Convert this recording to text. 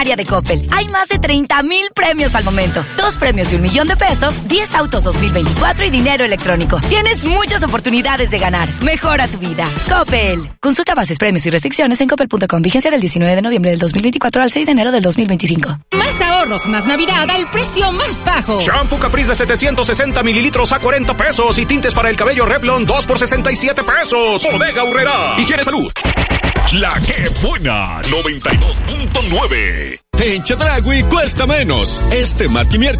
Área de Coppel. Hay más de 30,000 premios al momento. 2 premios de $1,000,000, 10 autos 2024 y dinero electrónico. Tienes muchas oportunidades de ganar. Mejora tu vida. Coppel. Consulta bases, premios y restricciones en coppel.com. Vigencia del 19 de noviembre del 2024 al 6 de enero del 2025. Más ahorros, más Navidad al precio más bajo. Shampoo Caprice de 760 mililitros a $40 y tintes para el cabello Revlon 2 por $67. Bodega Aurrerá. Higiene Salud. La que buena 92.9. En Chedraui cuesta menos. Este martes y miércoles